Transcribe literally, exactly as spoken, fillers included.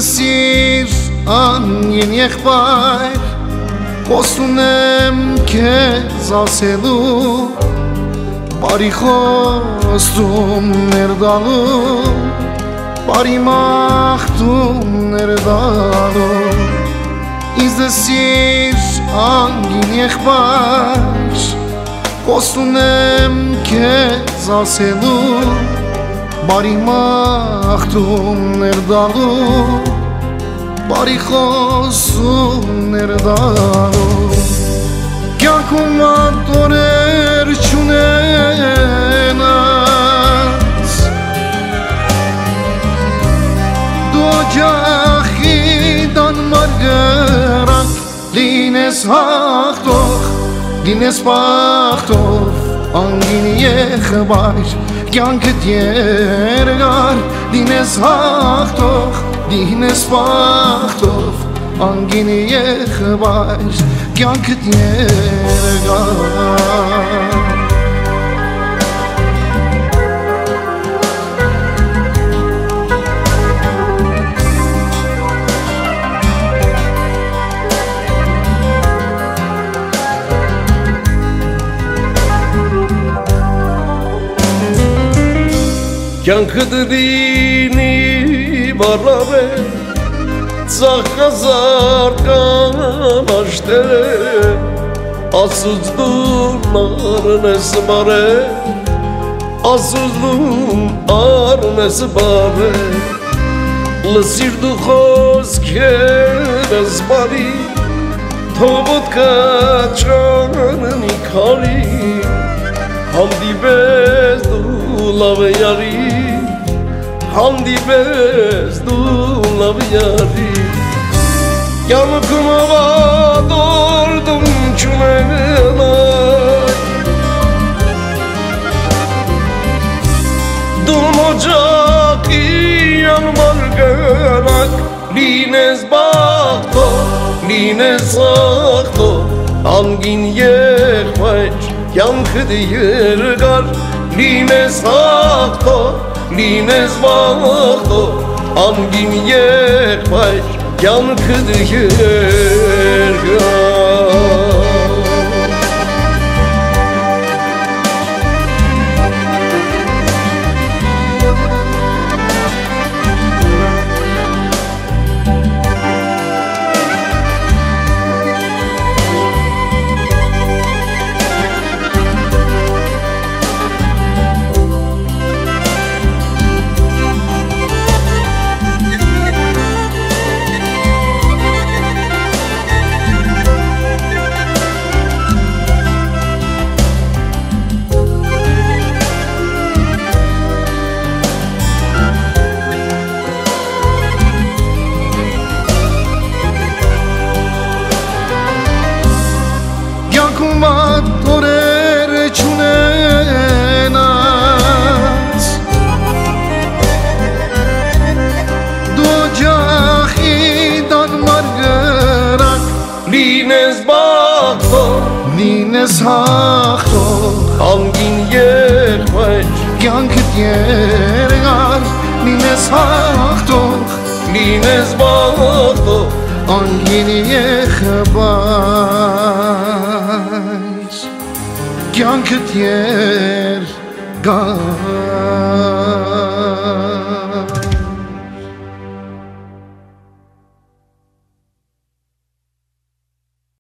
սիր անգին եղբայր, խոստում եմ քեզ ասելու, բարի խոստումներ տալու, բարի մաղթումներ տալու, ինձ սիր անգին եղբայր, խոստում եմ քեզ ասելու, բարի մաղթումներ տալու, բարի խոստումներ տալու, կյանքում անտորեր չունենաս, դու օջախի տան մարգարակ, լինես հաղթող, լինես պաղթող, անգին եղբայր, կյանքդ երկար, լինես հաղթող, լինես պաղթող, անգին եղբայր, կյանքդ երկար։ Կյանքդ լինի բարավ է, ծաղկազար կամաշտեր է, ասուց դու արնես բար է, ասուց դու արնես բար է, լսիր դու խոսքերս բարի, թողոտ կաչաննի քարի, հանդիպես դու լավ յարի, հանդիպես դու լավ յարի, կյանքում ավադորդում չունենալ, դու օջախի անմարգարակ, լինես բախտող, լինես հաղթող, անգին եղբայր, կյանքդ երկար, լինես հաղթող, լինես բախտող, անգին եղբայր, կյանքդ երկար։ Տորեր չունենաս, դու օջախի տան մարգարակ, լինես բախտող, լինես հաղթող, անգին եղբայր, կյանքդ երկար, լինես հաղթող, լինես բախտող, անգին եղբայր, կյանքդ երկար։